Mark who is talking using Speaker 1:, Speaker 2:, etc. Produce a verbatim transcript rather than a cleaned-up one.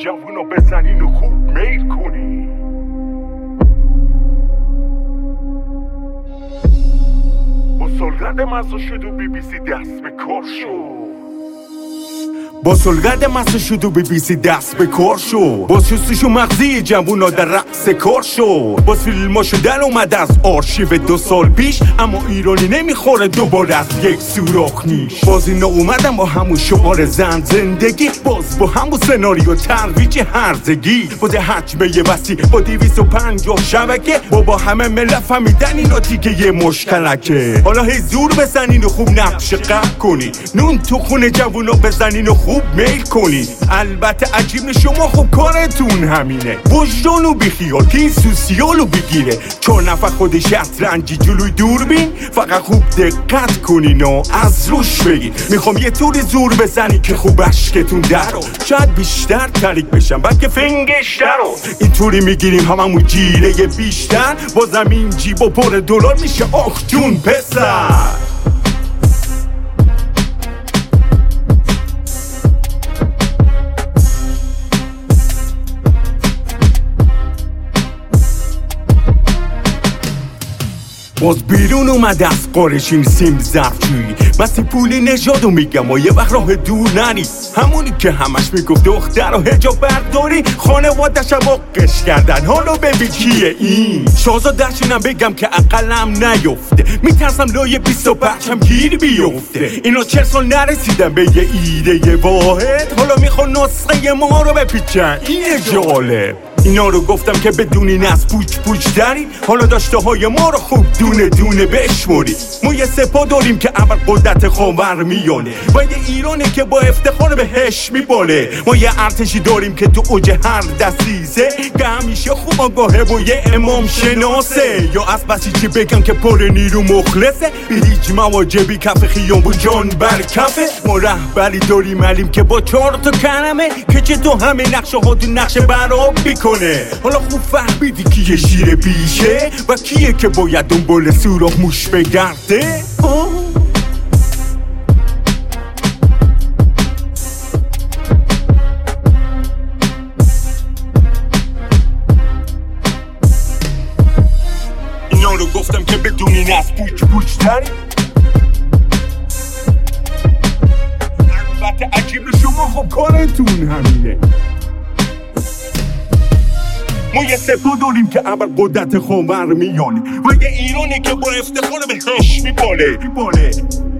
Speaker 1: جوونا بزنین و خوب میل کنین. با سلگرد مزا شد و بی بی سی دست به کار شد. با سلگرد مزا شد و بی بی سی دست به کار شد. با شستشو مغزی جوونا در رقص کار شد. با فیلماشو در اومد از آرشیو دو سال پیش، اما ایرانی نمیخوره دوباره از یک سوراخ نیش. باز اینا اومدن با همون شعار زن زندگی، باز با همون سناریو ترویج هرزگی. با ده حجمه وسیع با دیویست و پنجاه شبکه، با با همه ملت فهمیدن اینا دیگه یه مشکلکه. حالا هی زور بزنین و خوب نقش قهر کنین، نون تو خونه جوونا بزنین و خوب میل کنین. البته عجیب شما خب کارتون همینه، وجدانو بیخیال که این سوسیالو بگیره. چهار نفر خود شطرنجی جلوی دوربین، فقط خوب دقت کنین و از روش بگین. میخوام یه طوری زور بزنی که خوب اشکتون درو، شاید بیشتر تریک بشم بلکه فنگش درو. اینطوری میگیریم هممون جیره بیشتر، با زمین جیب و پر دلار میشه آخ جون پسر. باز بیرون اومده از قارشین سیم ظرفجویی، بسی پولی نژادو میگم و یه وقت راه دور نری. همونی که همش میگفت دختر و حجاب برداری، خانوادش هم واقعش کردن. حالا ببین کیه این شاهزاده‌شونم بگم که عقلم نیفته، میترسم لای بیست و پنجم گیر بیفته. اینا چهل سال نرسیدن به یه ایده واحد، حالا میخوان نسخه ما رو بپیچن. اینه جالب. اینا رو گفتم که بدونین از پوچ پوچ داریم، حالا داشته های ما رو خوب دونه دونه بشموری. ما یه سپاه داریم که اول قدرت خاور میانه، و یه ایرانه که با افتخار بهش میباله. ما یه ارتشی داریم که تو اوج هر دستیزه، که همیشه خوب آگاهه و یه امام شناسه. یا از بسی چی بگم که پر نیرو مخلصه، به هیچ مواجبی کف خیام و جان بر کفه. ما رهبری داریم علیم که با چهار تا کلمه، که چه تو همه نقشه ها تو نقشه براب بیکنه. حالا خوب فهمیدی کیه شیر بیشه و کیه که باید دنبال سوراخ موش بگرده؟ آه. اینا رو گفتم که بدونین از پوچ پوچ تری. البته عجیب شما خب کارتون همینه. ما یه سپاه داریم که اول قدرت خاور میانه، و یه ایرانی که با افتخار بهش میباله.